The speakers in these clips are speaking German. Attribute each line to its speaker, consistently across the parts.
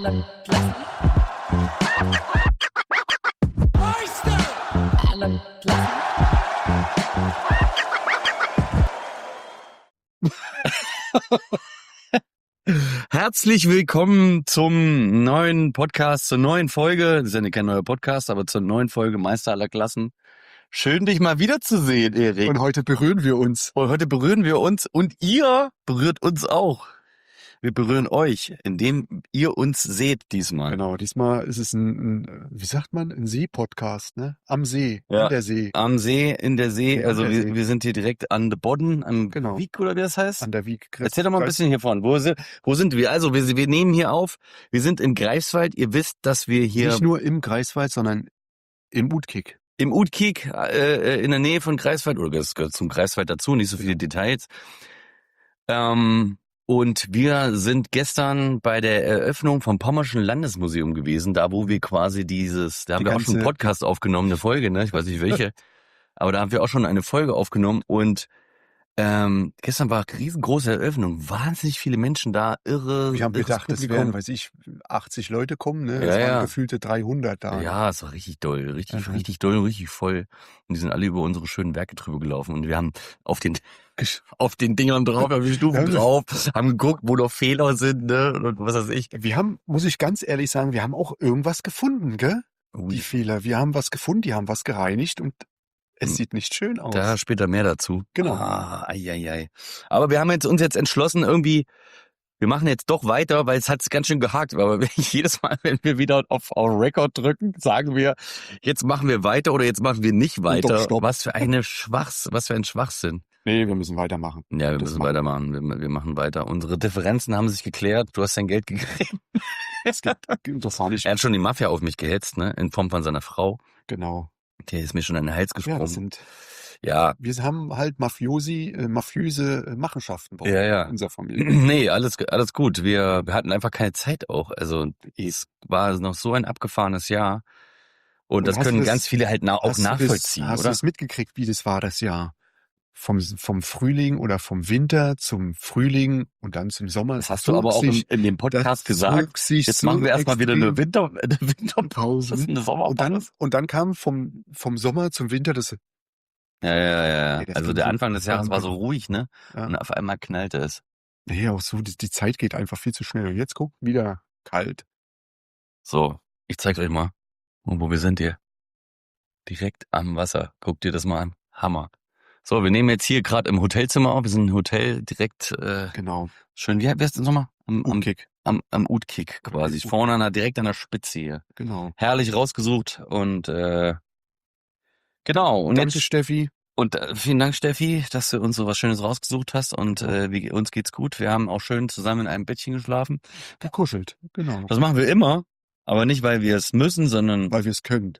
Speaker 1: Herzlich willkommen zum neuen Podcast, zur neuen Folge. Das ist ja kein neuer Podcast, aber zur neuen Folge Meister aller Klassen. Schön, dich mal wiederzusehen, Erik.
Speaker 2: Und heute berühren wir uns.
Speaker 1: Und heute berühren wir uns und ihr berührt uns auch. Wir berühren euch, indem ihr uns seht diesmal.
Speaker 2: Genau, diesmal ist es wie sagt man, ein See-Podcast, ne? Am See,
Speaker 1: Ja,
Speaker 2: an der See.
Speaker 1: Am See, in der See.
Speaker 2: Ja,
Speaker 1: Also
Speaker 2: an der See.
Speaker 1: wir sind hier direkt an the Bodden, am
Speaker 2: Genau.
Speaker 1: Wieg oder wie das heißt.
Speaker 2: An der Wieg.
Speaker 1: Erzähl doch mal ein bisschen hiervon. Wo sind wir? Also wir nehmen hier auf. Wir sind in Greifswald. Ihr wisst, dass wir hier
Speaker 2: Nicht nur im Greifswald, sondern im Utkik.
Speaker 1: im Utkik in der Nähe von Greifswald, oder das gehört zum Greifswald dazu, nicht so viele Details. Und wir sind gestern bei der Eröffnung vom Pommerschen Landesmuseum gewesen, da wo wir quasi da haben wir auch schon einen Podcast aufgenommen, eine Folge, ne? Ich weiß nicht welche, aber da haben wir auch schon eine Folge aufgenommen und gestern war eine riesengroße Eröffnung, wahnsinnig viele Menschen da, irre.
Speaker 2: Wir haben
Speaker 1: irres
Speaker 2: gedacht, es
Speaker 1: Publikum.
Speaker 2: wären, 80 Leute kommen, ne?
Speaker 1: Ja,
Speaker 2: Es waren
Speaker 1: ja.
Speaker 2: gefühlte 300 da.
Speaker 1: Ja, es war richtig doll, richtig
Speaker 2: Mhm.
Speaker 1: doll und richtig voll. Und die sind alle über unsere schönen Werke drüber gelaufen. Und wir haben auf den Dingern drauf, auf die Stufen drauf, haben geguckt, wo noch Fehler sind, ne? Und was weiß ich.
Speaker 2: Wir haben, muss ich ganz ehrlich sagen, wir haben auch irgendwas gefunden, gell?
Speaker 1: Ui.
Speaker 2: Die Fehler. Wir haben was gefunden, die haben was gereinigt und es sieht nicht schön aus.
Speaker 1: Da später mehr dazu.
Speaker 2: Genau.
Speaker 1: Ei. Aber wir haben uns jetzt entschlossen, irgendwie, wir machen jetzt doch weiter, weil es hat ganz schön gehakt. Aber jedes Mal, wenn wir wieder auf Record drücken, sagen wir, jetzt machen wir weiter oder jetzt machen wir nicht weiter.
Speaker 2: Stopp.
Speaker 1: Was für ein Schwachsinn.
Speaker 2: Nee, wir müssen weitermachen.
Speaker 1: Ja, wir
Speaker 2: Das
Speaker 1: müssen
Speaker 2: machen wir.
Speaker 1: weitermachen. Wir machen weiter. Unsere Differenzen haben sich geklärt. Du hast dein Geld gekriegt.
Speaker 2: Das war nicht.
Speaker 1: Er hat schon die Mafia auf mich gehetzt, ne? In Form von seiner Frau.
Speaker 2: Genau.
Speaker 1: Der ist mir schon an den Hals
Speaker 2: Ja,
Speaker 1: gesprungen. Ja,
Speaker 2: wir haben halt mafiöse Machenschaften bei
Speaker 1: Ja.
Speaker 2: unserer Familie.
Speaker 1: Nee, alles gut. Wir hatten einfach keine Zeit auch. Also es war noch so ein abgefahrenes Jahr. Und das können ganz viele halt auch nachvollziehen,
Speaker 2: Hast du
Speaker 1: oder?
Speaker 2: es mitgekriegt, wie das war, das Jahr? Vom Frühling oder vom Winter zum Frühling und dann zum Sommer.
Speaker 1: Das hast du aber auch in dem Podcast gesagt. Jetzt machen wir erstmal wieder eine Winterpause. Das ist eine Sommerpause.
Speaker 2: Und dann kam vom Sommer zum Winter das.
Speaker 1: Ja.
Speaker 2: Nee, das
Speaker 1: Also
Speaker 2: ging
Speaker 1: der
Speaker 2: so
Speaker 1: Anfang des Jahres war so
Speaker 2: langsam.
Speaker 1: ruhig, ne?
Speaker 2: Ja.
Speaker 1: Und auf einmal knallte es.
Speaker 2: Nee, auch so, die Zeit geht einfach viel zu schnell. Und jetzt guck, wieder kalt.
Speaker 1: So, ich zeig's euch mal, wo wir sind hier. Direkt am Wasser. Guckt dir das mal an. Hammer. So, wir nehmen jetzt hier gerade im Hotelzimmer auf. Wir sind im Hotel direkt
Speaker 2: Genau.
Speaker 1: schön. Wie heißt das nochmal?
Speaker 2: Utkik.
Speaker 1: Am Utkik quasi. Vorne direkt an der Spitze hier.
Speaker 2: Genau.
Speaker 1: Herrlich rausgesucht und genau. Und
Speaker 2: Danke,
Speaker 1: jetzt
Speaker 2: Steffi.
Speaker 1: und vielen Dank, Steffi, dass du uns so was Schönes rausgesucht hast und uns geht's gut. Wir haben auch schön zusammen in einem Bettchen geschlafen.
Speaker 2: Gekuschelt. Genau.
Speaker 1: Das machen wir immer, aber nicht, weil wir es müssen, sondern
Speaker 2: Weil wir es können.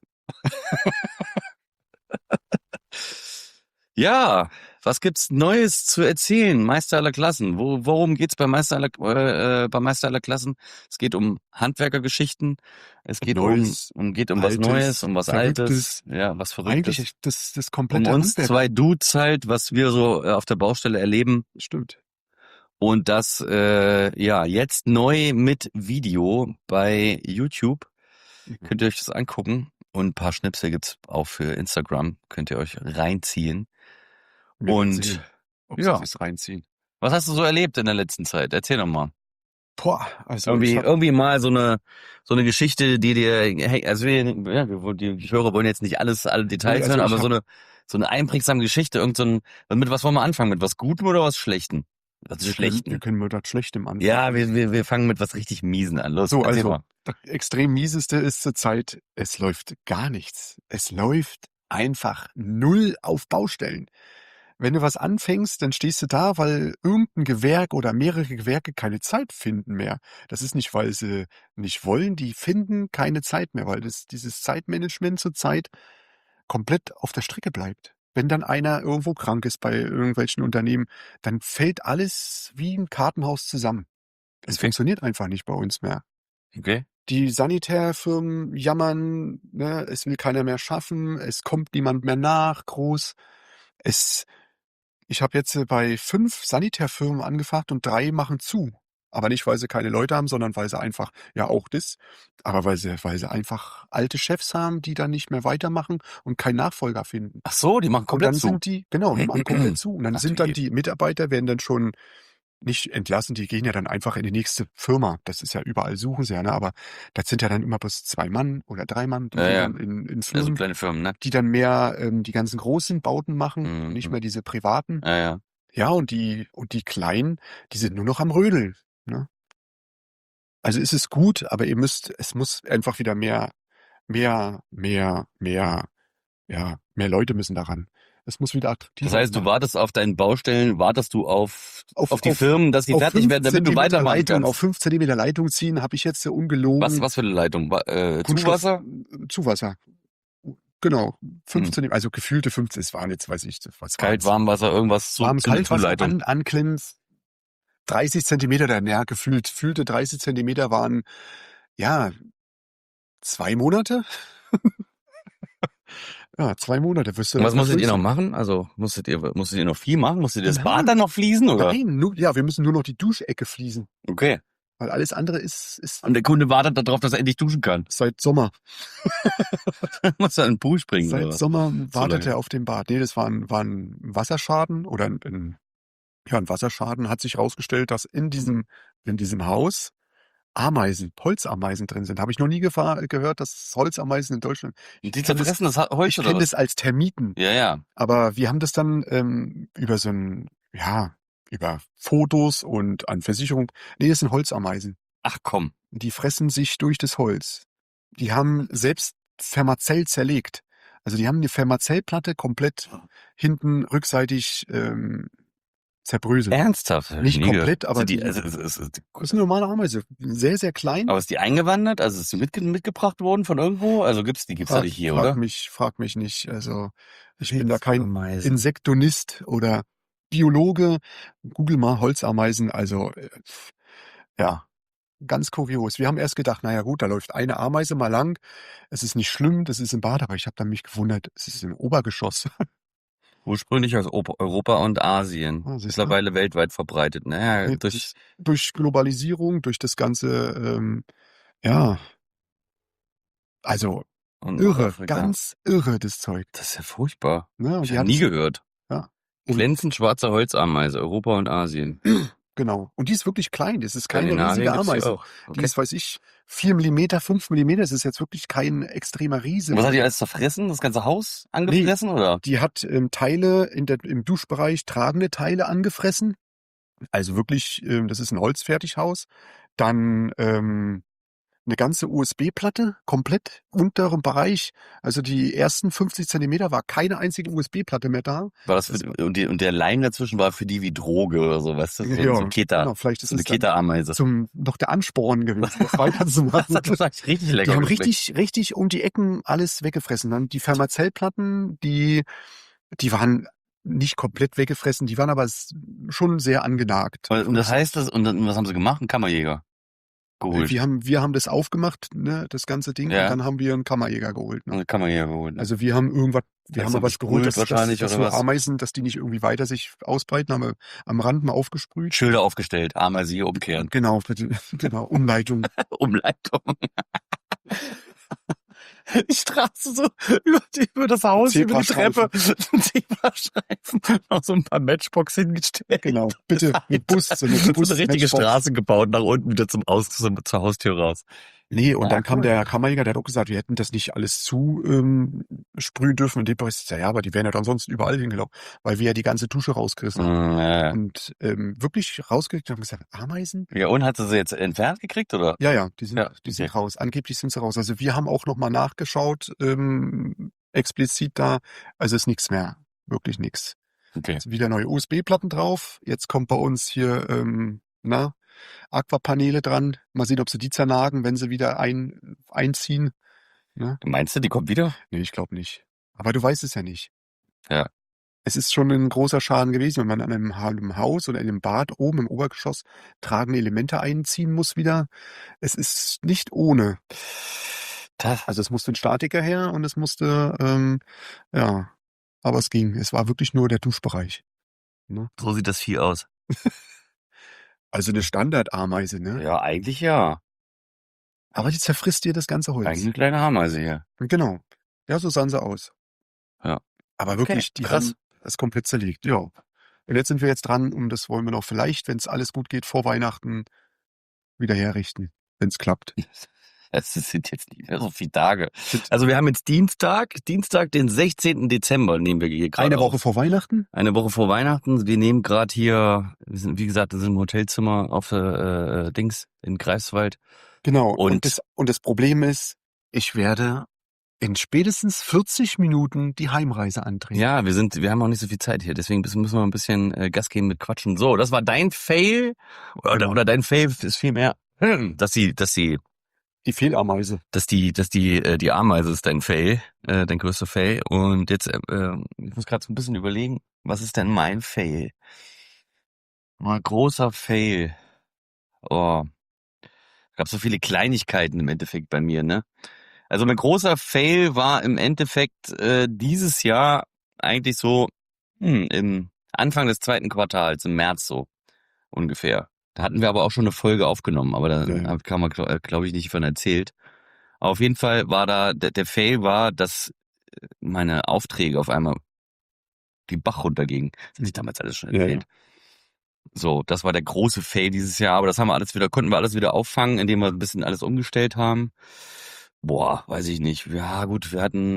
Speaker 1: ja, was gibt's Neues zu erzählen? Meister aller Klassen. Worum geht's bei Meister aller Klassen? Es geht um Handwerkergeschichten. Es geht
Speaker 2: Neues,
Speaker 1: um was
Speaker 2: Altes,
Speaker 1: Neues, um was
Speaker 2: Verrücktes.
Speaker 1: Altes. Ja, was Verrücktes.
Speaker 2: Eigentlich das
Speaker 1: Um
Speaker 2: komplette
Speaker 1: uns
Speaker 2: Handwerk.
Speaker 1: zwei Dudes halt, was wir so auf der Baustelle erleben.
Speaker 2: Stimmt.
Speaker 1: Und das jetzt neu mit Video bei YouTube. Könnt ihr euch das angucken. Und ein paar Schnipsel gibt's auch für Instagram. Könnt ihr euch reinziehen. Und
Speaker 2: ob
Speaker 1: ja.
Speaker 2: sie es reinziehen.
Speaker 1: Was hast du so erlebt in der letzten Zeit? Erzähl doch mal.
Speaker 2: Boah, also
Speaker 1: Irgendwie mal so eine Geschichte, die dir, hey, also die Hörer wollen jetzt nicht alle Details hören, aber so eine einprägsame Geschichte, mit was wollen wir anfangen? Mit was Gutem oder was Schlechtem? Was Schlechtem?
Speaker 2: Wir können mit was Schlechtem anfangen.
Speaker 1: Ja, wir fangen mit was richtig Miesen an. Los,
Speaker 2: So,
Speaker 1: erzähl
Speaker 2: also,
Speaker 1: mal.
Speaker 2: das extrem mieseste ist zurzeit, es läuft gar nichts. Es läuft einfach null auf Baustellen. Wenn du was anfängst, dann stehst du da, weil irgendein Gewerk oder mehrere Gewerke keine Zeit finden mehr. Das ist nicht, weil sie nicht wollen, die finden keine Zeit mehr, weil dieses Zeitmanagement zurzeit komplett auf der Strecke bleibt. Wenn dann einer irgendwo krank ist bei irgendwelchen Unternehmen, dann fällt alles wie ein Kartenhaus zusammen. Es funktioniert einfach nicht bei uns mehr.
Speaker 1: Okay.
Speaker 2: Die Sanitärfirmen jammern, ne, es will keiner mehr schaffen, es kommt niemand mehr nach, groß. Ich habe jetzt bei 5 Sanitärfirmen angefragt und 3 machen zu. Aber nicht, weil sie keine Leute haben, sondern weil sie einfach, ja auch das, aber weil sie einfach alte Chefs haben, die dann nicht mehr weitermachen und keinen Nachfolger finden.
Speaker 1: Ach so, die machen
Speaker 2: Und
Speaker 1: komplett
Speaker 2: dann
Speaker 1: zu.
Speaker 2: sind die machen komplett zu. Und dann
Speaker 1: Ach
Speaker 2: sind
Speaker 1: du
Speaker 2: dann
Speaker 1: je.
Speaker 2: die Mitarbeiter, werden dann schon nicht entlassen, die gehen ja dann einfach in die nächste Firma. Das ist ja überall, suchen sie ja, ne? Aber das sind ja dann immer bloß 2 Mann oder 3 Mann, die sind dann in
Speaker 1: Ja, so
Speaker 2: Firmen,
Speaker 1: kleine Firmen, ne?
Speaker 2: die dann mehr die ganzen großen Bauten machen und nicht mehr diese privaten.
Speaker 1: Ja.
Speaker 2: Ja, und die kleinen, die sind nur noch am Rödeln, ne? Also ist es gut, aber es muss einfach wieder mehr, ja, mehr Leute müssen daran. Es muss wieder attraktiver
Speaker 1: Das heißt, du
Speaker 2: machen.
Speaker 1: wartest auf deinen Baustellen, wartest du auf
Speaker 2: Auf
Speaker 1: die Firmen, dass die
Speaker 2: auf
Speaker 1: fertig
Speaker 2: 5
Speaker 1: werden, damit du
Speaker 2: Zentimeter
Speaker 1: weitermachen
Speaker 2: Leitung, auf
Speaker 1: kannst.
Speaker 2: 5 Zentimeter Leitung ziehen, habe ich jetzt ungelogen
Speaker 1: Was für eine Leitung?
Speaker 2: Kunststoff
Speaker 1: Zuwasser?
Speaker 2: Zuwasser. Genau, 5
Speaker 1: Hm.
Speaker 2: Zentimeter, also gefühlte 15, es waren jetzt, weiß ich, was
Speaker 1: Kalt,
Speaker 2: waren's?
Speaker 1: Warmwasser, irgendwas zu
Speaker 2: Warm,
Speaker 1: einer
Speaker 2: Kaltwasser
Speaker 1: Zuleitung.
Speaker 2: anklemmen, 30 Zentimeter, dann, ja, fühlte 30 Zentimeter waren, ja, 2 Monate? Ja, 2 Monate wirst du
Speaker 1: Und
Speaker 2: dann
Speaker 1: was musstet ihr noch
Speaker 2: vergrößern.
Speaker 1: machen? Also musstet ihr noch viel machen? Musstet ihr das
Speaker 2: Ja.
Speaker 1: Bad dann noch fließen, oder?
Speaker 2: Nein, wir müssen nur noch die Duschecke fließen,
Speaker 1: Okay.
Speaker 2: weil alles andere ist
Speaker 1: Und der Kunde wartet darauf, dass er endlich duschen kann.
Speaker 2: seit Sommer.
Speaker 1: Muss er in den Pool springen, oder
Speaker 2: Seit
Speaker 1: was?
Speaker 2: Sommer wartet
Speaker 1: lange.
Speaker 2: er auf den Bad. Nee, das war ein Wasserschaden oder ein Wasserschaden. Hat sich rausgestellt, dass in diesem Haus Holzameisen drin sind. Habe ich noch nie gehört, dass Holzameisen in Deutschland.
Speaker 1: Und die zerfressen das Holz,
Speaker 2: Ich
Speaker 1: oder
Speaker 2: kenne
Speaker 1: was?
Speaker 2: das als Termiten,
Speaker 1: Ja.
Speaker 2: aber wir haben das dann über über Fotos und an Versicherung. Nee, das sind Holzameisen.
Speaker 1: Ach komm.
Speaker 2: Die fressen sich durch das Holz. Die haben selbst Fermazell zerlegt. Also die haben die Fermazellplatte komplett hinten rückseitig zerbröselt.
Speaker 1: Ernsthaft? Hab ich
Speaker 2: Nicht
Speaker 1: nie gehört.
Speaker 2: komplett, aber
Speaker 1: Sind die,
Speaker 2: das
Speaker 1: also,
Speaker 2: ist eine normale Ameise. Sehr, sehr klein.
Speaker 1: aber ist die eingewandert? Also ist die mitgebracht worden von irgendwo? Also gibt's ja nicht hier, oder?
Speaker 2: Frag mich nicht. Also ich bin da kein
Speaker 1: Holzameisen.
Speaker 2: Insektonist oder Biologe. Google mal Holzameisen. Also ja, ganz kurios. Wir haben erst gedacht, naja gut, da läuft eine Ameise mal lang. Es ist nicht schlimm, das ist im Bad, aber ich habe dann mich gewundert, es ist im Obergeschoss.
Speaker 1: Ursprünglich aus Europa und Asien.
Speaker 2: Ah, siehst du?
Speaker 1: Mittlerweile weltweit verbreitet. Naja,
Speaker 2: Nee, durch Globalisierung, durch das ganze, also
Speaker 1: und
Speaker 2: irre,
Speaker 1: Nordafrika.
Speaker 2: ganz irre, das Zeug.
Speaker 1: Das ist ja furchtbar.
Speaker 2: Ne? Und
Speaker 1: Ich
Speaker 2: die
Speaker 1: habe
Speaker 2: hat
Speaker 1: nie
Speaker 2: es,
Speaker 1: gehört.
Speaker 2: ja. Und,
Speaker 1: Glänzend schwarze Holzameise, Europa und Asien.
Speaker 2: genau. Und die ist wirklich klein. Das ist keine
Speaker 1: Skandinavien
Speaker 2: riesige
Speaker 1: gibt's die
Speaker 2: Ameise.
Speaker 1: auch.
Speaker 2: Die
Speaker 1: Okay.
Speaker 2: ist, weiß ich, 4 Millimeter, 5 Millimeter. Das ist jetzt wirklich kein extremer Riese.
Speaker 1: Und was hat die alles zerfressen? Das ganze Haus angefressen, oder?
Speaker 2: Die hat Teile im Duschbereich, tragende Teile angefressen. Also wirklich, das ist ein Holzfertighaus. Dann eine ganze USB-Platte, komplett unterem Bereich. Also die ersten 50 Zentimeter war keine einzige USB-Platte mehr da.
Speaker 1: War das und der Leim dazwischen war für die wie Droge oder so, weißt du? So,
Speaker 2: Ja,
Speaker 1: so ein Keter.
Speaker 2: genau, vielleicht ist
Speaker 1: so eine
Speaker 2: es dann
Speaker 1: Keterameise.
Speaker 2: noch der Ansporn gewesen, das weiterzumachen.
Speaker 1: Das hat richtig lecker
Speaker 2: Die haben
Speaker 1: geschmeckt.
Speaker 2: richtig um die Ecken alles weggefressen. Dann die Fermazellplatten, die waren nicht komplett weggefressen, die waren aber schon sehr angenagt.
Speaker 1: Und das heißt, und was haben sie gemacht? Ein Kammerjäger geholt.
Speaker 2: Wir haben das aufgemacht, ne, das ganze Ding,
Speaker 1: Ja.
Speaker 2: und dann haben wir einen Kammerjäger geholt. Ne?
Speaker 1: Einen Kammerjäger geholt. Ne?
Speaker 2: Also wir haben
Speaker 1: Hast
Speaker 2: mal
Speaker 1: du
Speaker 2: was geholt,
Speaker 1: besprüht wahrscheinlich,
Speaker 2: dass
Speaker 1: oder
Speaker 2: so
Speaker 1: was?
Speaker 2: Ameisen, dass die nicht irgendwie weiter sich ausbreiten, haben wir am Rand mal aufgesprüht.
Speaker 1: Schilder aufgestellt, Ameise hier umkehren.
Speaker 2: Genau, bitte, genau, Umleitung.
Speaker 1: Umleitung. Die Straße so über das Haus, über die Treppe, Zebrastreifen, noch so ein paar Matchbox hingestellt.
Speaker 2: Genau, bitte, mit Bus, so eine
Speaker 1: so eine richtige
Speaker 2: Matchbox.
Speaker 1: Straße gebaut, nach unten wieder zur Haustür raus.
Speaker 2: Nee, und
Speaker 1: Ja,
Speaker 2: dann kam
Speaker 1: cool.
Speaker 2: der Kammerjäger, der hat auch gesagt, wir hätten das nicht alles sprühen dürfen. Und dem Bereich, ja, aber die wären ja dann sonst überall hingelaufen, weil wir ja die ganze Dusche rausgerissen haben.
Speaker 1: Ja.
Speaker 2: Und wirklich rausgekriegt haben gesagt, Ameisen?
Speaker 1: Ja, und hat sie jetzt entfernt gekriegt, oder?
Speaker 2: Ja, die sind
Speaker 1: okay.
Speaker 2: raus. Angeblich sind sie raus. Also wir haben auch nochmal nachgeschaut, explizit da. Also ist nichts mehr. Wirklich nichts.
Speaker 1: Okay.
Speaker 2: Also wieder neue USB-Platten drauf. Jetzt kommt bei uns hier, Aquapaneele dran. Mal sehen, ob sie die zernagen, wenn sie wieder einziehen. Ne?
Speaker 1: Meinst du, die kommt wieder?
Speaker 2: Nee, ich glaube nicht. Aber du weißt es ja nicht.
Speaker 1: Ja.
Speaker 2: Es ist schon ein großer Schaden gewesen, wenn man an einem Haus oder in einem Bad oben im Obergeschoss tragende Elemente einziehen muss wieder. Es ist nicht ohne. Also es musste ein Statiker her und es musste, aber es ging. Es war wirklich nur der Duschbereich. Ne?
Speaker 1: So sieht das Vieh aus.
Speaker 2: Also eine Standardameise, ne?
Speaker 1: Ja, eigentlich ja.
Speaker 2: Aber die zerfrisst dir das ganze Holz.
Speaker 1: Eigentlich eine kleine Ameise hier.
Speaker 2: Genau. Ja, so sahen sie aus.
Speaker 1: Ja.
Speaker 2: Aber
Speaker 1: Okay,
Speaker 2: wirklich, die
Speaker 1: krass.
Speaker 2: haben das komplett zerlegt, ja. Und jetzt sind wir jetzt dran, und das wollen wir noch vielleicht, wenn es alles gut geht, vor Weihnachten wieder herrichten, wenn es klappt.
Speaker 1: Es sind jetzt nicht mehr so viele Tage. Also wir haben jetzt Dienstag, den 16. Dezember nehmen wir hier gerade
Speaker 2: Eine Woche
Speaker 1: auf.
Speaker 2: vor Weihnachten?
Speaker 1: Eine Woche vor Weihnachten. Wir nehmen gerade hier, wir sind, wie gesagt, wir sind im Hotelzimmer auf Dings in Greifswald.
Speaker 2: Genau.
Speaker 1: Und
Speaker 2: Und das Problem ist, ich werde in spätestens 40 Minuten die Heimreise antreten.
Speaker 1: ja, wir haben auch nicht so viel Zeit hier, deswegen müssen wir ein bisschen Gas geben mit Quatschen. So, das war dein Fail oder dein Fail ist vielmehr, dass
Speaker 2: Die Fehlameise.
Speaker 1: die Ameise ist dein Fail, dein größter Fail. Und jetzt, ich muss gerade so ein bisschen überlegen, was ist denn mein Fail? Mal großer Fail. Oh, gab so viele Kleinigkeiten im Endeffekt bei mir, ne? Also mein großer Fail war im Endeffekt dieses Jahr eigentlich so im Anfang des 2. Quartals, im März so ungefähr. Da hatten wir aber auch schon eine Folge aufgenommen, aber da kann man, glaube ich, nicht von erzählt. Auf jeden Fall war da, der Fail war, dass meine Aufträge auf einmal die Bach runtergingen. Das hatte ich damals alles schon erzählt.
Speaker 2: Ja.
Speaker 1: So, das war der große Fail dieses Jahr, aber das konnten wir alles wieder auffangen, indem wir ein bisschen alles umgestellt haben. Boah, weiß ich nicht. Ja, gut, wir hatten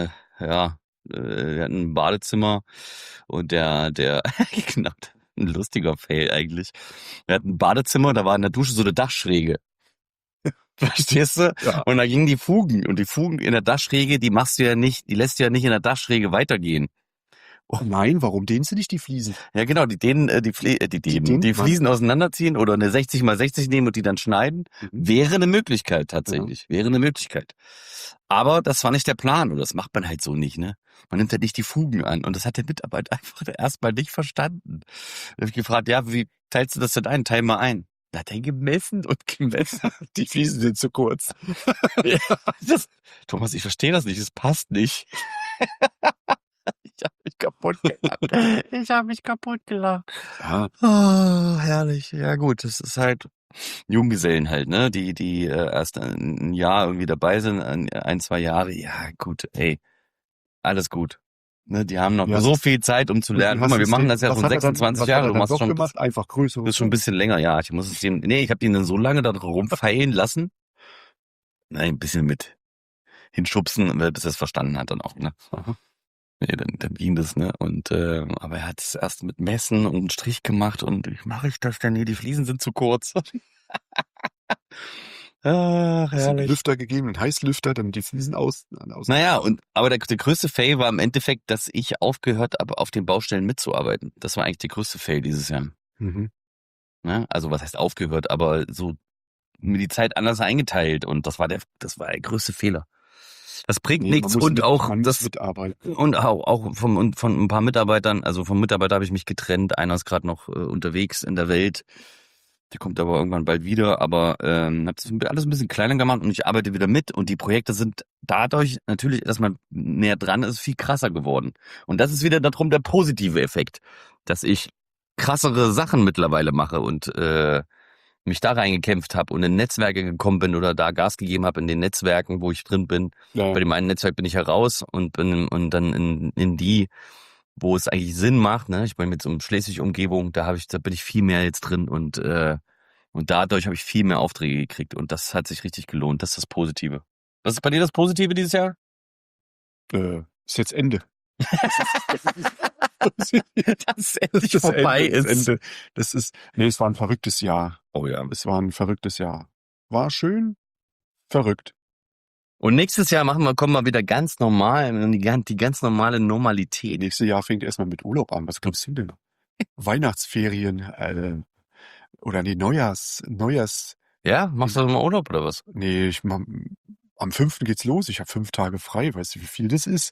Speaker 1: ein Badezimmer und der genau, ein lustiger Fail eigentlich. Wir hatten ein Badezimmer, da war in der Dusche so eine Dachschräge. Verstehst du?
Speaker 2: Ja.
Speaker 1: Und da gingen die Fugen. Und die Fugen in der Dachschräge, die lässt du ja nicht in der Dachschräge weitergehen.
Speaker 2: Oh nein, warum dehnst du nicht die Fliesen?
Speaker 1: Ja, genau, die Fliesen auseinanderziehen oder eine 60x60 nehmen und die dann schneiden, wäre eine Möglichkeit tatsächlich. Ja. Wäre eine Möglichkeit. Aber das war nicht der Plan und das macht man halt so nicht, ne? Man nimmt halt nicht die Fugen an und das hat der Mitarbeiter einfach erstmal nicht verstanden. Da habe ich gefragt, ja, wie teilst du das denn ein? Teil mal ein. Da hat er gemessen.
Speaker 2: Die Fliesen sind zu kurz.
Speaker 1: Ja, Thomas, ich verstehe das nicht, es passt nicht. Ich habe mich kaputt gelacht. Ja. Oh, herrlich. Ja gut, das ist halt Junggesellen halt, ne? Die erst ein Jahr irgendwie dabei sind, 1-2 Jahre. Ja gut, ey, alles gut. Ne, die haben noch so viel Zeit, um zu lernen. Guck mal, wir machen das ja schon 26 Jahre. Du machst schon
Speaker 2: gemacht? Einfach größer.
Speaker 1: Das ist schon ein bisschen länger, ja. Ich habe ihn dann so lange da rumfeilen lassen. Nein, ein bisschen mit hinschubsen, bis er es verstanden hat dann auch, ne? Nee, dann ging das, ne? Und aber er hat es erst mit Messen und einen Strich gemacht und wie mache ich das denn? Nee, die Fliesen sind zu kurz. Ach,
Speaker 2: herrlich. Einen Lüfter gegeben, einen Heißlüfter, damit die Fliesen aus.
Speaker 1: Naja, aber der größte Fail war im Endeffekt, dass ich aufgehört habe, auf den Baustellen mitzuarbeiten. Das war eigentlich der größte Fail dieses Jahr.
Speaker 2: Mhm.
Speaker 1: Ne? Also was heißt aufgehört, aber so mir die Zeit anders eingeteilt und das war der größte Fehler. Das bringt nichts und auch das
Speaker 2: mitarbeiten.
Speaker 1: Und auch von ein paar Mitarbeitern, also vom Mitarbeiter habe ich mich getrennt. Einer ist gerade noch unterwegs in der Welt. Der kommt aber irgendwann bald wieder, aber habe das alles ein bisschen kleiner gemacht und ich arbeite wieder mit und die Projekte sind dadurch natürlich, dass man näher dran ist, viel krasser geworden. Und das ist wieder darum der positive Effekt, dass ich krassere Sachen mittlerweile mache und mich da reingekämpft habe und in Netzwerke gekommen bin oder da Gas gegeben habe in den Netzwerken, wo ich drin bin. Ja. Bei dem einen Netzwerk bin ich heraus und bin dann in die, wo es eigentlich Sinn macht. Ne? Ich bin mit so einer Schleswig-Umgebung, da bin ich viel mehr jetzt drin und dadurch habe ich viel mehr Aufträge gekriegt und das hat sich richtig gelohnt. Das ist das Positive. Was ist bei dir das Positive dieses Jahr?
Speaker 2: Ist jetzt Ende.
Speaker 1: Dass es endlich vorbei ist.
Speaker 2: Es war ein verrücktes Jahr.
Speaker 1: Oh ja.
Speaker 2: Es war ein verrücktes Jahr. War schön, verrückt.
Speaker 1: Und nächstes Jahr kommen wir wieder ganz normal, die ganz normale Normalität.
Speaker 2: Nächstes Jahr fängt erstmal mit Urlaub an. Was glaubst du denn? Weihnachtsferien, oder nee, Neujahrs.
Speaker 1: Ja? Machst du mal Urlaub oder was?
Speaker 2: Nee, am 5. geht's los. Ich habe 5 Tage frei. Weißt du, wie viel das ist?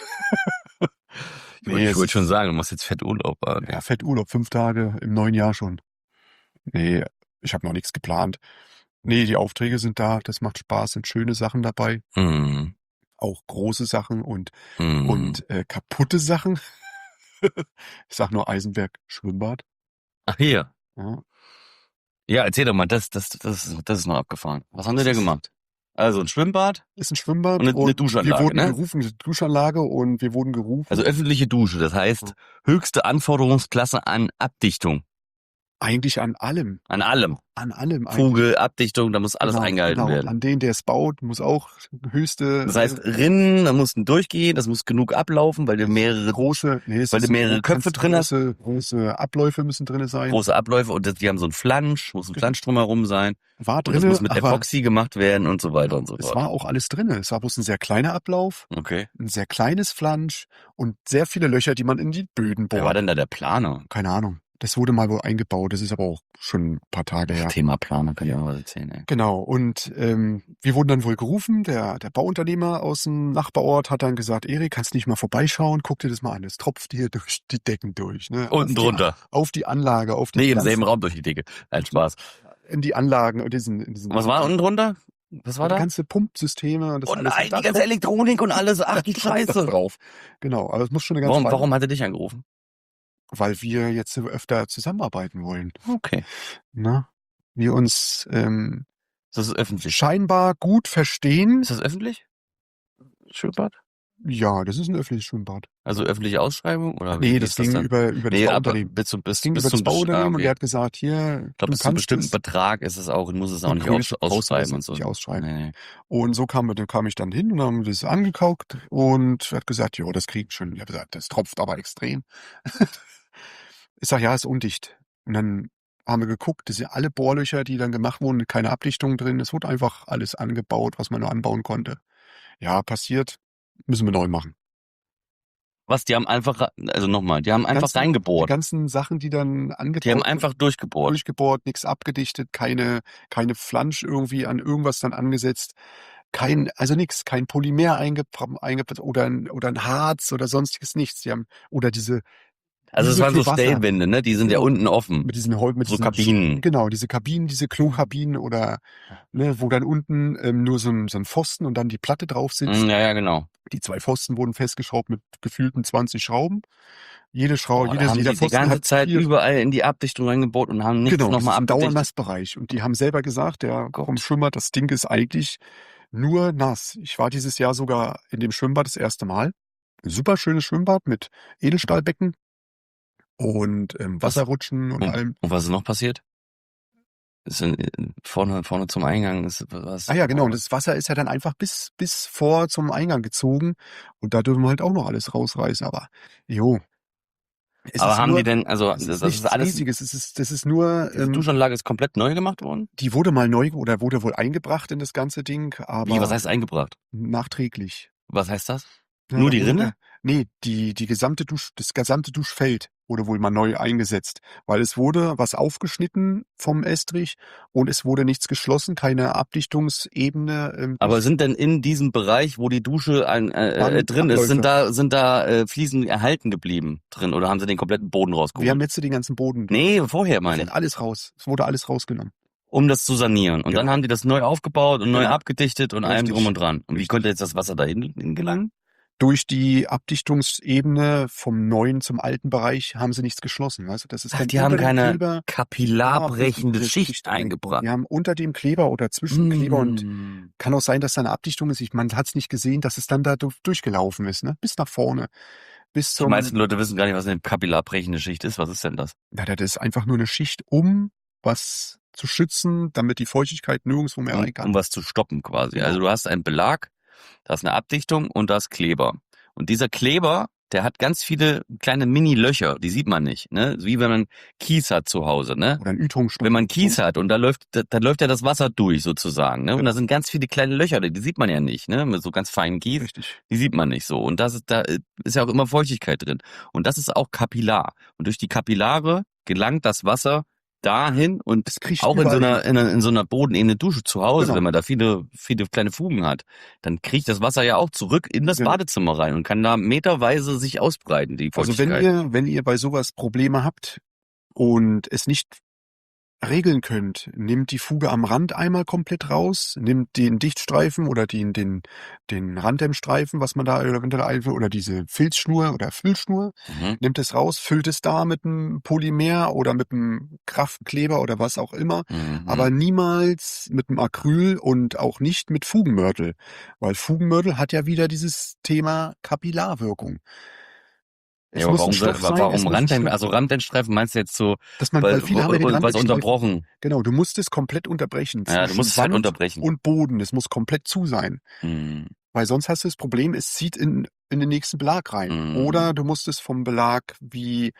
Speaker 1: Ich wollte schon sagen, du machst jetzt Fetturlaub.
Speaker 2: Ja, Fetturlaub, 5 Tage im neuen Jahr schon. Nee, ich habe noch nichts geplant. Nee, die Aufträge sind da, das macht Spaß, sind schöne Sachen dabei.
Speaker 1: Mhm.
Speaker 2: Auch große Sachen und kaputte Sachen. Ich sag nur Eisenberg Schwimmbad.
Speaker 1: Ach hier.
Speaker 2: Ja.
Speaker 1: Ja, erzähl doch mal, das ist noch abgefahren. Was haben Sie da gemacht? Also ein Schwimmbad
Speaker 2: Ist ein Schwimmbad
Speaker 1: und eine Duschanlage,
Speaker 2: wir wurden
Speaker 1: ne?
Speaker 2: gerufen, eine Duschanlage und wir wurden gerufen.
Speaker 1: Also öffentliche Dusche, das heißt höchste Anforderungsklasse an Abdichtung.
Speaker 2: Eigentlich an allem.
Speaker 1: An allem.
Speaker 2: An allem eigentlich.
Speaker 1: Fuge, Abdichtung, da muss alles eingehalten werden.
Speaker 2: An den, der es baut, muss auch höchste...
Speaker 1: Das heißt, Rinnen, da mussten durchgehen, das muss genug ablaufen, weil du mehrere Köpfe drin hast.
Speaker 2: Große Abläufe müssen drin sein.
Speaker 1: Große Abläufe und die haben so einen Flansch, muss ein Flansch drumherum sein.
Speaker 2: War drin,
Speaker 1: und das muss mit Epoxy gemacht werden und so weiter und so fort.
Speaker 2: Es war auch alles drin. Es war bloß ein sehr kleiner Ablauf,
Speaker 1: okay.
Speaker 2: Ein sehr kleines Flansch und sehr viele Löcher, die man in die Böden bohrt.
Speaker 1: Wer war denn da der Planer?
Speaker 2: Keine Ahnung. Das wurde mal wohl eingebaut, das ist aber auch schon ein paar Tage her.
Speaker 1: Thema Planer, kann ich auch mal was erzählen. Ey.
Speaker 2: Genau, und wir wurden dann wohl gerufen, der Bauunternehmer aus dem Nachbarort hat dann gesagt, Erik, kannst du nicht mal vorbeischauen, guck dir das mal an, es tropft hier durch die Decken durch. Ne?
Speaker 1: Unten drunter.
Speaker 2: Auf die Anlage, auf die...
Speaker 1: Nee, im selben Raum durch die Decke. Nein, Spaß.
Speaker 2: In die Anlagen, in diesen
Speaker 1: was war unten drunter? Was war da?
Speaker 2: Die ganze Pumpsysteme. Und das
Speaker 1: alles, nein, die ganze Elektronik und alles, ach die Scheiße.
Speaker 2: Drauf. Genau, aber es muss schon eine ganze
Speaker 1: Warum hat er dich angerufen?
Speaker 2: Weil wir jetzt öfter zusammenarbeiten wollen.
Speaker 1: Okay.
Speaker 2: Na, wir uns
Speaker 1: das ist öffentlich.
Speaker 2: Scheinbar gut verstehen.
Speaker 1: Ist das öffentlich? Schwimmbad?
Speaker 2: Ja, das ist ein öffentliches Schwimmbad.
Speaker 1: Also öffentliche Ausschreibung? Oder
Speaker 2: nee, das ging über das Bauunternehmen.
Speaker 1: Bis zum
Speaker 2: Bauunternehmen okay. Und der hat gesagt, hier,
Speaker 1: ich glaube, bis zu einem bestimmten Betrag ist es auch, muss es auch nicht ausschreiben und so.
Speaker 2: Nicht ausschreiben. Nee. Und so kam ich dann hin und haben das angekauft und hat gesagt, jo, das kriegt schon. Ich habe gesagt, das tropft aber extrem. Ich sag, ja, ist undicht. Und dann haben wir geguckt, das sind alle Bohrlöcher, die dann gemacht wurden, keine Abdichtung drin. Es wurde einfach alles angebaut, was man nur anbauen konnte. Ja, passiert, müssen wir neu machen.
Speaker 1: Was, die haben einfach, also nochmal, die haben einfach reingebohrt.
Speaker 2: Die ganzen Sachen, die dann angebaut.
Speaker 1: Die haben einfach durchgebohrt.
Speaker 2: Nichts abgedichtet, keine Flansch irgendwie an irgendwas dann angesetzt. Kein Polymer eingebaut oder ein Harz oder sonstiges nichts. Die haben, oder diese,
Speaker 1: also es waren so Stellwände, ne? Die sind ja unten offen.
Speaker 2: Mit diesen
Speaker 1: Kabinen.
Speaker 2: Genau, diese Kabinen, diese Klokabinen oder ne, wo dann unten nur so ein Pfosten und dann die Platte drauf sitzt.
Speaker 1: Ja, genau.
Speaker 2: Die 2 Pfosten wurden festgeschraubt mit gefühlten 20 Schrauben. Jeder Pfosten
Speaker 1: die ganze Zeit überall in die Abdichtung reingebaut und haben nichts nochmal abgedichtet.
Speaker 2: Dauernassbereich. Und die haben selber gesagt, der vom Schwimmbad, das Ding ist eigentlich nur nass. Ich war dieses Jahr sogar in dem Schwimmbad das erste Mal. Ein super schönes Schwimmbad mit Edelstahlbecken. Und Wasserrutschen und allem.
Speaker 1: Und was ist noch passiert? Vorne zum Eingang ist was.
Speaker 2: Ah ja, genau. Und das Wasser ist ja dann einfach bis vor zum Eingang gezogen. Und da dürfen wir halt auch noch alles rausreißen. Aber
Speaker 1: aber haben die denn, also
Speaker 2: das ist alles Riesiges. Das ist nur.
Speaker 1: Die Duschanlage ist komplett neu gemacht worden?
Speaker 2: Die wurde mal neu oder wurde wohl eingebracht in das ganze Ding. Aber
Speaker 1: wie, was heißt eingebracht?
Speaker 2: Nachträglich.
Speaker 1: Was heißt das?
Speaker 2: Ja,
Speaker 1: nur die Rinne?
Speaker 2: Nee, das gesamte Duschfeld wurde wohl mal neu eingesetzt, weil es wurde was aufgeschnitten vom Estrich und es wurde nichts geschlossen, keine Abdichtungsebene.
Speaker 1: Aber sind denn in diesem Bereich, wo die Dusche drin ist, sind da Fliesen erhalten geblieben drin oder haben sie den kompletten Boden rausgeholt?
Speaker 2: Wir haben jetzt den ganzen Boden.
Speaker 1: Nee, vorher meine ich.
Speaker 2: Alles raus. Es wurde alles rausgenommen.
Speaker 1: Um das zu sanieren. Und dann haben die das neu aufgebaut und neu abgedichtet und allem drum und dran. Und wie konnte jetzt das Wasser da hingelangen?
Speaker 2: Durch die Abdichtungsebene vom neuen zum alten Bereich haben sie nichts geschlossen. Also das ist
Speaker 1: die haben keine kapillarbrechende Schicht eingebracht.
Speaker 2: Die haben unter dem Kleber oder zwischen Kleber und kann auch sein, dass da eine Abdichtung ist. Man hat es nicht gesehen, dass es dann da durchgelaufen ist, ne? Bis nach vorne. Die
Speaker 1: meisten Leute wissen gar nicht, was eine kapillarbrechende Schicht ist. Was ist denn das?
Speaker 2: Ja, das ist einfach nur eine Schicht, um was zu schützen, damit die Feuchtigkeit nirgendwo mehr rein kann.
Speaker 1: Um was zu stoppen quasi. Also du hast einen Belag, da ist eine Abdichtung und da ist Kleber. Und dieser Kleber, der hat ganz viele kleine Mini-Löcher, die sieht man nicht, ne? Wie wenn man Kies hat zu Hause, ne?
Speaker 2: Oder ein Ütrungsstoff.
Speaker 1: Wenn man Kies hat und da läuft ja das Wasser durch sozusagen, ne? Und da sind ganz viele kleine Löcher, die sieht man ja nicht, ne? Mit so ganz feinen Kies.
Speaker 2: Richtig.
Speaker 1: Die sieht man nicht so. Und da ist ja auch immer Feuchtigkeit drin. Und das ist auch kapillar. Und durch die Kapillare gelangt das Wasser dahin und auch in so einer bodenebene Dusche zu Hause, wenn man da viele kleine Fugen hat, dann kriegt das Wasser ja auch zurück in das Badezimmer rein und kann da meterweise sich ausbreiten, die Feuchtigkeit.
Speaker 2: Also wenn ihr bei sowas Probleme habt und es nicht regeln könnt, nehmt die Fuge am Rand einmal komplett raus, nehmt den Dichtstreifen oder den Randdämmstreifen, was man da eventuell, oder diese Filzschnur oder Füllschnur, nehmt es raus, füllt es da mit einem Polymer oder mit einem Kraftkleber oder was auch immer, aber niemals mit einem Acryl und auch nicht mit Fugenmörtel, weil Fugenmörtel hat ja wieder dieses Thema Kapillarwirkung.
Speaker 1: Ja, aber warum Randdämmstreifen meinst du jetzt so,
Speaker 2: weil viele haben ja den
Speaker 1: was unterbrochen?
Speaker 2: Genau, du musst es komplett unterbrechen.
Speaker 1: Ja, du musst es halt unterbrechen.
Speaker 2: Und Boden, es muss komplett zu sein. Weil sonst hast du das Problem, es zieht in den nächsten Belag rein. Oder du musst es vom Belag wie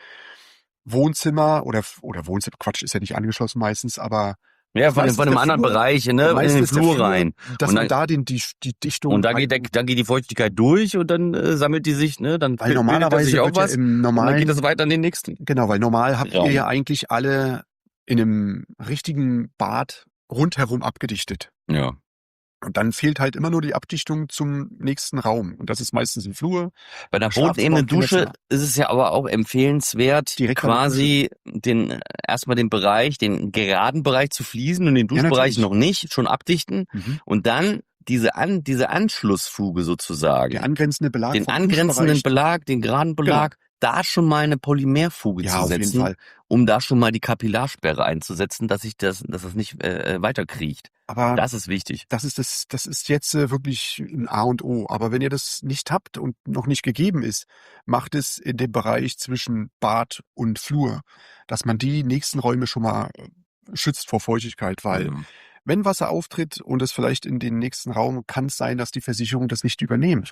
Speaker 2: Wohnzimmer oder Wohnzimmer, Quatsch, ist ja nicht angeschlossen meistens, aber
Speaker 1: ja, von einem anderen Bereich, ne, in den Flur rein.
Speaker 2: Dass man da die Dichtung...
Speaker 1: Und dann geht die Feuchtigkeit durch und dann sammelt die sich, ne, dann
Speaker 2: weil normalerweise
Speaker 1: sich auch
Speaker 2: wird
Speaker 1: was
Speaker 2: ja im normalen,
Speaker 1: und dann geht das weiter in den nächsten.
Speaker 2: Genau, weil normal habt ihr ja eigentlich alle in einem richtigen Bad rundherum abgedichtet.
Speaker 1: Ja.
Speaker 2: Und dann fehlt halt immer nur die Abdichtung zum nächsten Raum. Und das ist meistens im Flur.
Speaker 1: Bei der bodenebenen Dusche ist es ja aber auch empfehlenswert, direkt quasi erstmal den geraden Bereich zu fließen und den Duschbereich noch nicht, schon abdichten. Und dann diese Anschlussfuge sozusagen.
Speaker 2: Der angrenzende Belag.
Speaker 1: Den angrenzenden Belag, den geraden Belag. Genau. Da schon mal eine Polymerfuge zu setzen, um da schon mal die Kapillarsperre einzusetzen, dass es nicht weiterkriecht. Aber das ist wichtig.
Speaker 2: Das ist jetzt wirklich ein A und O. Aber wenn ihr das nicht habt und noch nicht gegeben ist, macht es in dem Bereich zwischen Bad und Flur, dass man die nächsten Räume schon mal schützt vor Feuchtigkeit, weil wenn Wasser auftritt und es vielleicht in den nächsten Raum, kann es sein, dass die Versicherung das nicht übernimmt.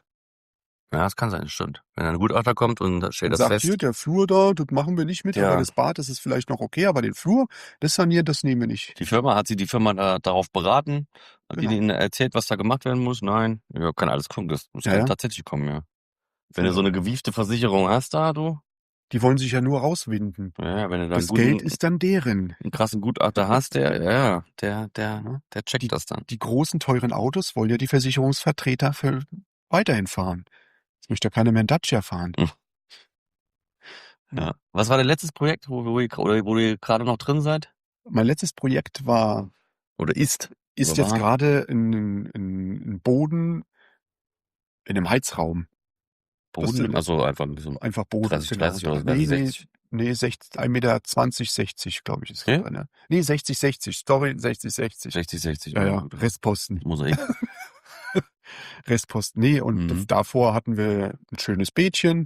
Speaker 1: Ja, das kann sein, das stimmt. Wenn ein Gutachter kommt und stellt das
Speaker 2: sagt,
Speaker 1: fest.
Speaker 2: Hier, der Flur da, das machen wir nicht mit, aber das Bad, das ist vielleicht noch okay, aber den Flur, das sanieren, das nehmen wir nicht.
Speaker 1: Die Firma darauf beraten? Hat die Ihnen erzählt, was da gemacht werden muss? Nein? Ja, kann alles kommen, das kann tatsächlich kommen, ja. Wenn du so eine gewiefte Versicherung hast da, du?
Speaker 2: Die wollen sich ja nur rauswinden.
Speaker 1: Ja, wenn du dann
Speaker 2: das Geld ist dann deren.
Speaker 1: Einen krassen Gutachter hast, der checkt das dann.
Speaker 2: Die großen, teuren Autos wollen ja die Versicherungsvertreter weiterhin fahren. Jetzt möchte ja keiner mehr in Dacia fahren.
Speaker 1: Ja. Was war dein letztes Projekt, wo ihr gerade noch drin seid?
Speaker 2: Mein letztes Projekt war...
Speaker 1: Oder ist
Speaker 2: jetzt gerade ein Boden in einem Heizraum.
Speaker 1: Boden? Also einfach
Speaker 2: Boden.
Speaker 1: 30 oder 60?
Speaker 2: Nee, 1,20 Meter, 60, glaube ich. Ist ne? Nee, 60, sorry, 60.
Speaker 1: 60.
Speaker 2: Ja, Restposten.
Speaker 1: Mosaik.
Speaker 2: Restposten. Nee, und davor hatten wir ein schönes Beetchen.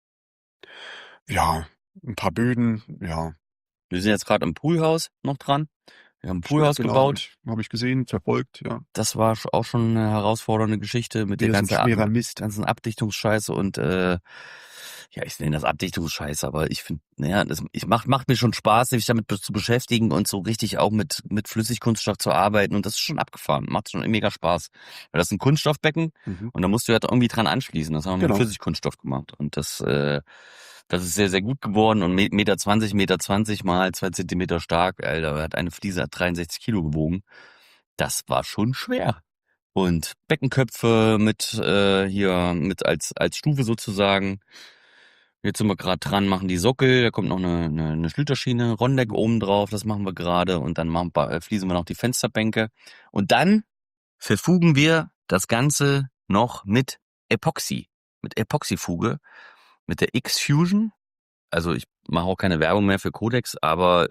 Speaker 2: Ja, ein paar Böden, ja.
Speaker 1: Wir sind jetzt gerade im Poolhaus noch dran. Wir haben ein Poolhaus gebaut.
Speaker 2: Habe ich gesehen, verfolgt, ja.
Speaker 1: Das war auch schon eine herausfordernde Geschichte mit der ganzen Abdichtungsscheiße und ich nenne das Abdichtungsscheiße, aber ich finde, macht mir schon Spaß, sich damit zu beschäftigen und so richtig auch mit Flüssigkunststoff zu arbeiten und das ist schon abgefahren. Macht schon mega Spaß. Weil das ist ein Kunststoffbecken und da musst du ja irgendwie dran anschließen. Das haben wir mit Flüssigkunststoff gemacht und das ist sehr, sehr gut geworden und 1,20 Meter mal 2 Zentimeter stark. Alter, eine Fliese hat 63 Kilo gewogen. Das war schon schwer. Und Beckenköpfe mit als Stufe sozusagen. Jetzt sind wir gerade dran, machen die Sockel. Da kommt noch eine Schlüterschiene, Rondeck oben drauf. Das machen wir gerade und dann fließen wir noch die Fensterbänke. Und dann verfugen wir das Ganze noch mit Epoxy. Mit Epoxyfuge. Mit der X-Fusion, also ich mache auch keine Werbung mehr für Codex, aber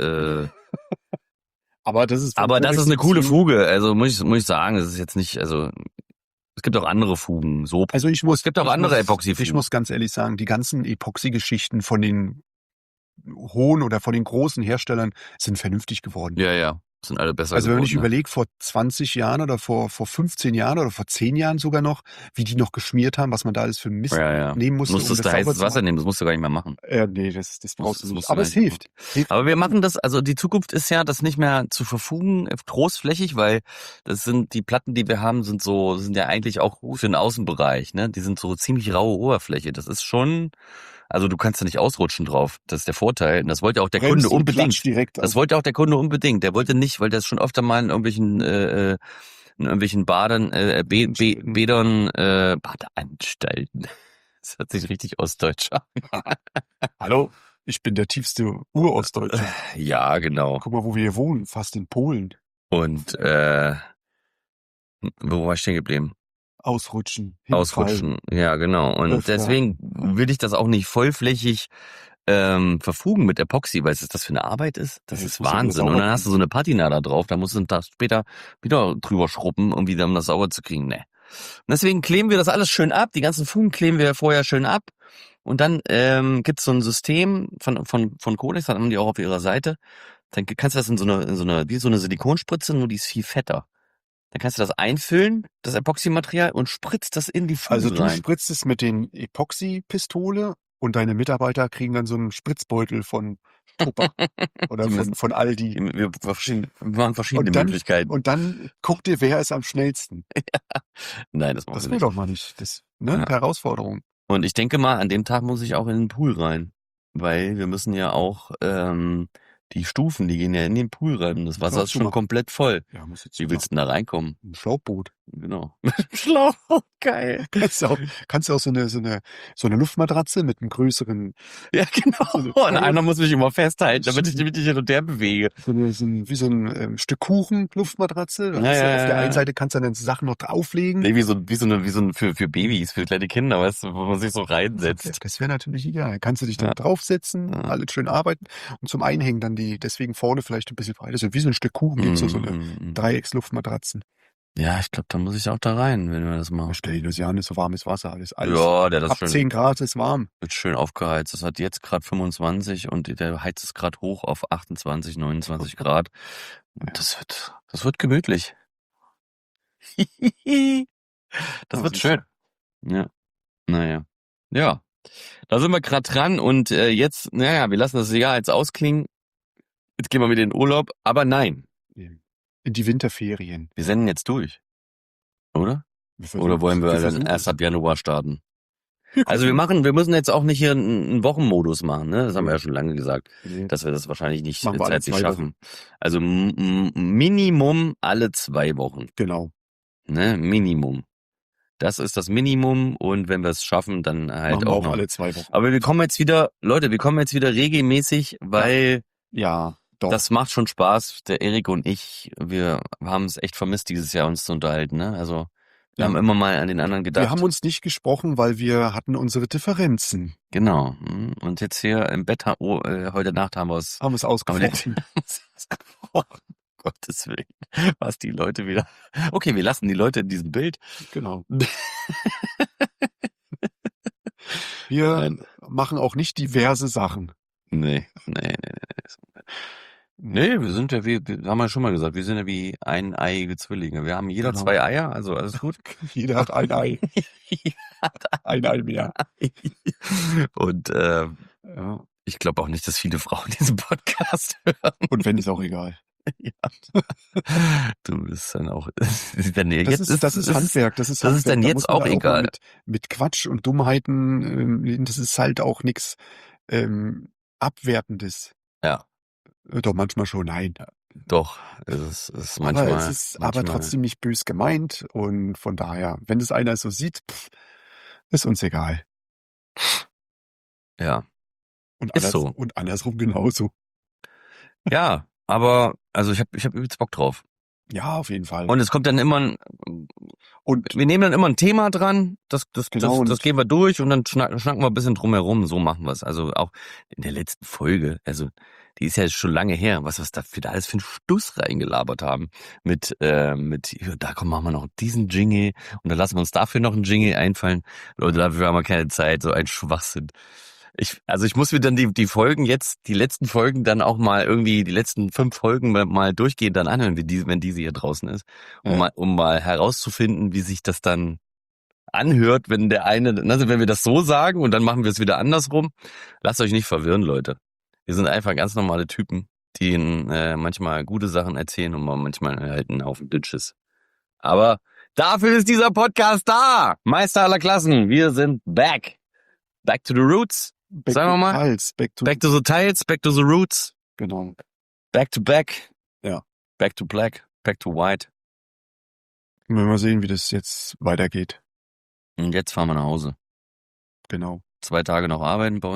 Speaker 1: das ist eine coole Fuge, also muss ich sagen, das ist jetzt nicht, also es gibt auch andere Fugen, es gibt auch andere Epoxyfugen.
Speaker 2: Ich muss ganz ehrlich sagen, die ganzen Epoxy-Geschichten von den hohen oder von den großen Herstellern sind vernünftig geworden.
Speaker 1: Ja. Sind alle besser
Speaker 2: also
Speaker 1: geworden,
Speaker 2: wenn ich überlege, vor 20 Jahren oder vor 15 Jahren oder vor 10 Jahren sogar noch, wie die noch geschmiert haben, was man da alles für Mist nehmen musste.
Speaker 1: Musstest du heißes Wasser nehmen, das musst du gar nicht mehr machen.
Speaker 2: Nee, das brauchst du nicht. Aber es hilft.
Speaker 1: Aber wir machen das, also die Zukunft ist ja, das nicht mehr zu verfugen, großflächig, weil die Platten, die wir haben, sind ja eigentlich auch für den Außenbereich, ne? Die sind so ziemlich raue Oberfläche. Das ist schon... Also du kannst da nicht ausrutschen drauf. Das ist der Vorteil. Und das wollte auch der Kunde unbedingt. Das wollte auch der Kunde unbedingt. Der wollte nicht, weil der ist schon öfter mal in irgendwelchen Badeanstalten. Das hört sich richtig ostdeutsch an.
Speaker 2: Hallo? Ich bin der tiefste Urostdeutsche.
Speaker 1: Ja, genau.
Speaker 2: Guck mal, wo wir hier wohnen, fast in Polen.
Speaker 1: Und wo war ich stehen geblieben?
Speaker 2: Ausrutschen,
Speaker 1: Ausrutschen, ja genau. Und
Speaker 2: Öfter.
Speaker 1: deswegen will ich das auch nicht vollflächig verfugen mit Epoxy, weil es das für eine Arbeit ist. Das
Speaker 2: Ja,
Speaker 1: ist
Speaker 2: muss ja wieder
Speaker 1: Wahnsinn. Und
Speaker 2: sauber
Speaker 1: dann hast du so eine Patina da drauf, da musst du einen Tag später wieder drüber schrubben, um wieder um das sauber zu kriegen. Ne. Und deswegen kleben wir das alles schön ab. Die ganzen Fugen kleben wir vorher schön ab. Und dann gibt's so ein System von Codex, das haben die auch auf ihrer Seite. Dann kannst du das in so eine wie so eine Silikonspritze, nur die ist viel fetter. Dann kannst du das einfüllen, das Epoxymaterial, und spritzt das in die Fugen
Speaker 2: Also du
Speaker 1: rein.
Speaker 2: spritzt es mit den Epoxy-Pistole und deine Mitarbeiter kriegen dann so einen Spritzbeutel von Tupper oder von Aldi.
Speaker 1: Wir machen verschiedene Möglichkeiten.
Speaker 2: Und dann guck dir, wer ist am schnellsten.
Speaker 1: Nein, das machen
Speaker 2: Das
Speaker 1: wir
Speaker 2: will
Speaker 1: nicht.
Speaker 2: doch mal nicht. Das, ne?
Speaker 1: Ja.
Speaker 2: Herausforderung.
Speaker 1: Und ich denke mal, an dem Tag muss ich auch in den Pool rein. Weil wir müssen ja auch, die Stufen, die gehen ja in den Pool rein. Das Wasser ist schon komplett voll.
Speaker 2: Ja, muss jetzt
Speaker 1: Wie willst du denn da reinkommen?
Speaker 2: Ein Schlauchboot.
Speaker 1: Genau. Schlauchboot, geil.
Speaker 2: Kannst du auch so eine Luftmatratze mit einem größeren.
Speaker 1: Ja, genau. Und einer muss mich immer festhalten, damit ich mich hin und her bewege.
Speaker 2: Wie so ein Stück Kuchen, Luftmatratze. Auf der einen Seite kannst du dann Sachen noch drauflegen.
Speaker 1: Nee, wie so ein für Babys, für kleine Kinder, weißt du, wo man sich so reinsetzt.
Speaker 2: Das wäre natürlich ideal. Kannst du dich dann draufsetzen, alles schön arbeiten und zum Einhängen dann deswegen vorne vielleicht ein bisschen frei. Das ist wie so ein Stück Kuchen, gibt's so eine Dreiecksluftmatratzen.
Speaker 1: Ja, ich glaube, da muss ich auch da rein, wenn wir das machen.
Speaker 2: Stell dir das ja an, ist so warmes Wasser, alles.
Speaker 1: Ja, der das
Speaker 2: ab
Speaker 1: schön,
Speaker 2: 10 Grad ist warm.
Speaker 1: Wird schön aufgeheizt. Das hat jetzt gerade 25 und der heizt es gerade hoch auf 28, 29 Grad. Das wird gemütlich. Das wird schön. Ja. Naja. Ja. Da sind wir gerade dran und jetzt, wir lassen das Jahr jetzt ausklingen. Jetzt gehen wir wieder in den Urlaub, aber nein.
Speaker 2: In die Winterferien.
Speaker 1: Wir senden jetzt durch. Oder? Oder wollen wir dann erst ab Januar starten? Also wir müssen jetzt auch nicht hier einen Wochenmodus machen, ne? Das haben wir ja schon lange gesagt, dass wir das wahrscheinlich nicht zeitlich schaffen. Also Minimum alle 2 Wochen.
Speaker 2: Genau.
Speaker 1: Ne? Minimum. Das ist das Minimum und wenn wir es schaffen, dann halt
Speaker 2: machen
Speaker 1: auch
Speaker 2: noch alle 2 Wochen.
Speaker 1: Aber wir kommen jetzt wieder regelmäßig, weil
Speaker 2: ja, doch.
Speaker 1: Das macht schon Spaß. Der Erik und ich, wir haben es echt vermisst, dieses Jahr uns zu unterhalten, ne? Also wir haben immer mal an den anderen gedacht.
Speaker 2: Wir haben uns nicht gesprochen, weil wir hatten unsere Differenzen.
Speaker 1: Genau. Und jetzt hier im Bett, heute Nacht haben wir es
Speaker 2: ausgefochten.
Speaker 1: Gottes Willen. Was die Leute wieder. Okay, wir lassen die Leute in diesem Bild.
Speaker 2: Genau. Wir machen auch nicht diverse Sachen.
Speaker 1: Nee. Nee, wir sind ja wie, haben wir schon mal gesagt, wir sind ja wie eineiige Zwillinge. Wir haben jeder 2 Eier, also alles gut.
Speaker 2: Jeder hat ein Ei. Ein Ei mehr.
Speaker 1: Und ich glaube auch nicht, dass viele Frauen diesen Podcast hören.
Speaker 2: Und wenn, ist auch egal.
Speaker 1: Ja. Du bist dann auch.
Speaker 2: Das ist Handwerk. Das ist
Speaker 1: dann jetzt auch egal.
Speaker 2: Mit Quatsch und Dummheiten, das ist halt auch nichts Abwertendes.
Speaker 1: Ja.
Speaker 2: Doch, manchmal schon, nein.
Speaker 1: Doch, es ist manchmal.
Speaker 2: Aber es ist aber trotzdem nicht bös gemeint und von daher, wenn das einer so sieht, ist uns egal.
Speaker 1: Ja.
Speaker 2: Und andersrum genauso.
Speaker 1: Ja, aber also ich hab übelst Bock drauf.
Speaker 2: Ja, auf jeden Fall.
Speaker 1: Und es kommt dann immer und wir nehmen dann immer ein Thema dran, das gehen wir durch und dann schnacken wir ein bisschen drumherum, so machen wir es. Also auch in der letzten Folge, also die ist ja schon lange her, was da alles für einen Stuss reingelabert haben mit da komm, machen wir noch diesen Jingle und dann lassen wir uns dafür noch einen Jingle einfallen. Leute, dafür haben wir keine Zeit, so ein Schwachsinn. Ich muss mir dann die Folgen jetzt, die letzten Folgen dann auch mal irgendwie, die letzten 5 Folgen mal durchgehend dann anhören, wenn diese hier draußen ist, um mal herauszufinden, wie sich das dann anhört, wenn wenn wir das so sagen und dann machen wir es wieder andersrum. Lasst euch nicht verwirren, Leute. Wir sind einfach ganz normale Typen, die manchmal gute Sachen erzählen und manchmal halt einen Haufen Ditches. Aber dafür ist dieser Podcast da! Meister aller Klassen, wir sind back! Back to the roots. Sagen wir mal. Back to the tiles, back to the roots.
Speaker 2: Genau.
Speaker 1: Back to back.
Speaker 2: Ja.
Speaker 1: Back to black, back to white.
Speaker 2: Wir mal sehen, wie das jetzt weitergeht.
Speaker 1: Und jetzt fahren wir nach Hause.
Speaker 2: Genau.
Speaker 1: 2 Tage noch arbeiten bei uns.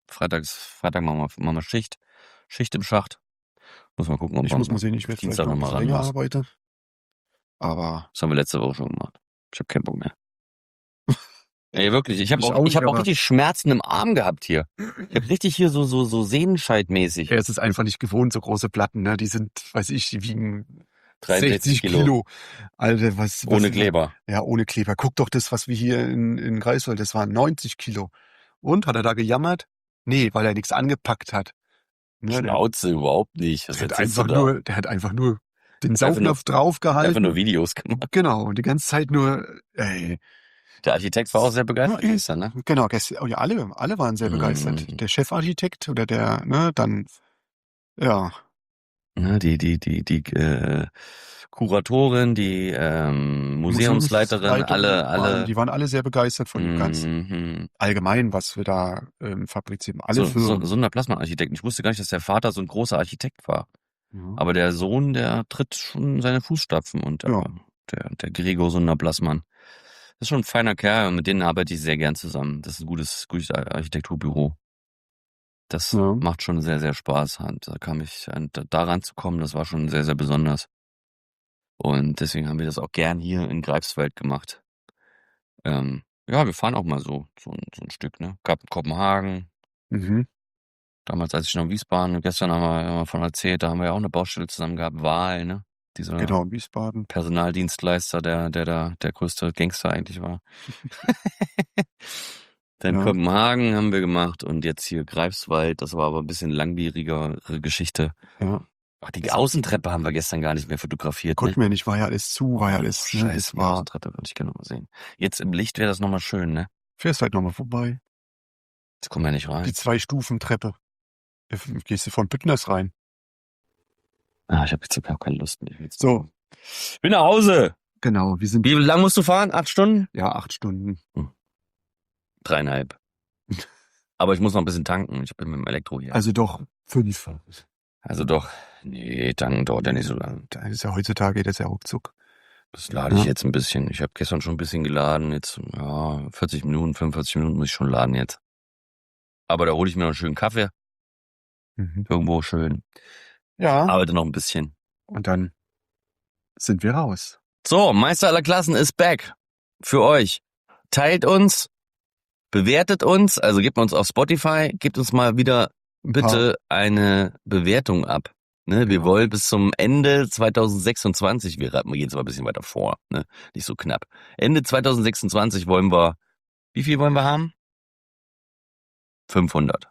Speaker 1: Freitag machen wir Schicht im Schacht. Muss mal gucken, ob
Speaker 2: Ich muss mal sehen, ich werde vielleicht
Speaker 1: Dienstag
Speaker 2: noch ein
Speaker 1: nochmal
Speaker 2: bisschen länger
Speaker 1: ran.
Speaker 2: arbeiten. Aber
Speaker 1: Das haben wir letzte Woche schon gemacht. Ich habe keinen Bock mehr. Ey, wirklich, ich habe
Speaker 2: Ich
Speaker 1: auch,
Speaker 2: auch,
Speaker 1: auch
Speaker 2: aber-
Speaker 1: richtig Schmerzen im Arm gehabt hier. Ich habe richtig hier so Sehnenscheidmäßig.
Speaker 2: er ist es einfach nicht gewohnt, so große Platten, ne? Die sind, weiß ich, die wiegen
Speaker 1: 63
Speaker 2: 60 Kilo. Alter, was
Speaker 1: Ohne Kleber.
Speaker 2: Ja, ohne Kleber. Guck doch das, was wir hier in Greifswald, das waren 90 Kilo. Und, hat er da gejammert? Nee, weil er nichts angepackt hat. Ne,
Speaker 1: Schnauze überhaupt nicht. Was
Speaker 2: der
Speaker 1: erzählst du da?
Speaker 2: der hat einfach nur den
Speaker 1: Einfach
Speaker 2: Saugnapf draufgehalten.
Speaker 1: Einfach nur Videos gemacht.
Speaker 2: Genau, und die ganze Zeit nur, ey.
Speaker 1: Der Architekt war auch sehr begeistert gestern, ne?
Speaker 2: Genau, oh ja, alle waren sehr begeistert. Der Chefarchitekt oder der, ne, dann, ja.
Speaker 1: Ja, die Kuratorin, die Museumsleiterin, alle.
Speaker 2: Die waren alle sehr begeistert von dem Ganzen. Allgemein, was wir da fabrizieren. Alle Firmen.
Speaker 1: So ein Plasma-Architekt. Ich wusste gar nicht, dass der Vater so ein großer Architekt war.
Speaker 2: Ja.
Speaker 1: Aber der Sohn, der tritt schon in seine Fußstapfen und der Gregor Sunder Plassmann. Das ist schon ein feiner Kerl und mit denen arbeite ich sehr gern zusammen. Das ist ein gutes Architekturbüro. Das macht schon sehr, sehr Spaß. Und da ranzukommen, das war schon sehr, sehr besonders. Und deswegen haben wir das auch gern hier in Greifswald gemacht. Ja, wir fahren auch mal so ein Stück, ne? Gab in Kopenhagen.
Speaker 2: Mhm.
Speaker 1: Damals, als ich noch in Wiesbaden, gestern haben wir davon erzählt, da haben wir ja auch eine Baustelle zusammen gehabt, Wahl, ne?
Speaker 2: Genau, in Wiesbaden.
Speaker 1: Personaldienstleister, der größte Gangster eigentlich war. Dann Kopenhagen haben wir gemacht und jetzt hier Greifswald, das war aber ein bisschen langwierigere Geschichte.
Speaker 2: Ja.
Speaker 1: Ach, die Außentreppe haben wir gestern gar nicht mehr fotografiert.
Speaker 2: Konnten wir nicht, war ja alles zu, war ja alles.
Speaker 1: Scheiße, die Außentreppe würde ich gerne mal sehen. Jetzt im Licht wäre das nochmal schön, ne?
Speaker 2: Fährst halt nochmal vorbei.
Speaker 1: Jetzt kommen wir nicht rein.
Speaker 2: Die 2-Stufen-Treppe. Gehst du von Büttners rein.
Speaker 1: Ich habe jetzt auch keine Lust mehr.
Speaker 2: So.
Speaker 1: Ich bin nach Hause.
Speaker 2: Genau, wir sind.
Speaker 1: Wie lang musst du fahren? 8 Stunden?
Speaker 2: Ja, 8 Stunden.
Speaker 1: 3,5. Aber ich muss noch ein bisschen tanken. Ich bin mit dem Elektro hier.
Speaker 2: Also doch 5.
Speaker 1: Also doch. Nee, tanken dauert ja nicht so lange.
Speaker 2: Das ist ja heutzutage, das ist ja ruckzuck.
Speaker 1: Das lade ich jetzt ein bisschen. Ich habe gestern schon ein bisschen geladen. Jetzt, 45 Minuten muss ich schon laden jetzt. Aber da hole ich mir noch einen schönen Kaffee. Irgendwo schön.
Speaker 2: Ja.
Speaker 1: Arbeite noch ein bisschen.
Speaker 2: Und dann sind wir raus.
Speaker 1: So, Meister aller Klassen ist back. Für euch. Teilt uns, bewertet uns, also gebt uns auf Spotify, gebt uns mal wieder bitte eine Bewertung ab. Ne, wir wollen bis zum Ende 2026, wir gehen jetzt mal ein bisschen weiter vor, ne, nicht so knapp. Ende 2026 wollen wir, wie viel wollen wir haben? 500.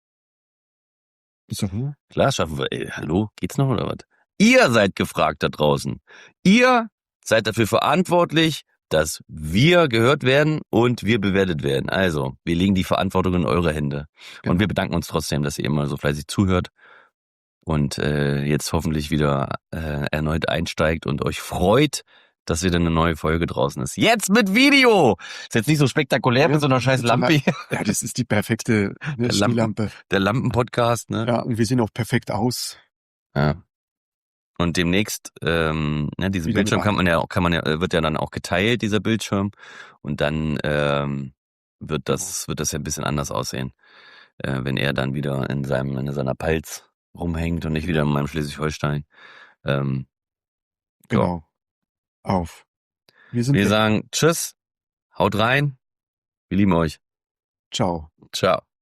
Speaker 2: So.
Speaker 1: Klar, schaffen wir. Hallo, geht's noch oder was? Ihr seid gefragt da draußen. Ihr seid dafür verantwortlich, dass wir gehört werden und wir bewertet werden. Also, wir legen die Verantwortung in eure Hände. Genau. Und wir bedanken uns trotzdem, dass ihr immer so fleißig zuhört und jetzt hoffentlich wieder erneut einsteigt und euch freut, dass wieder eine neue Folge draußen ist. Jetzt mit Video! Ist jetzt nicht so spektakulär mit so einer scheiß Lampe hier.
Speaker 2: Ja, das ist die perfekte Lampe.
Speaker 1: Der Lampenpodcast, ne?
Speaker 2: Ja, und wir sehen auch perfekt aus.
Speaker 1: Ja. Und demnächst, diesen
Speaker 2: Wieder
Speaker 1: Bildschirm wird ja dann auch geteilt, dieser Bildschirm. Und dann wird das ja ein bisschen anders aussehen. Wenn er dann wieder in seiner Palz rumhängt und nicht wieder in meinem Schleswig-Holstein.
Speaker 2: Genau. Auf.
Speaker 1: Wir sagen Tschüss, haut rein, wir lieben euch.
Speaker 2: Ciao.
Speaker 1: Ciao.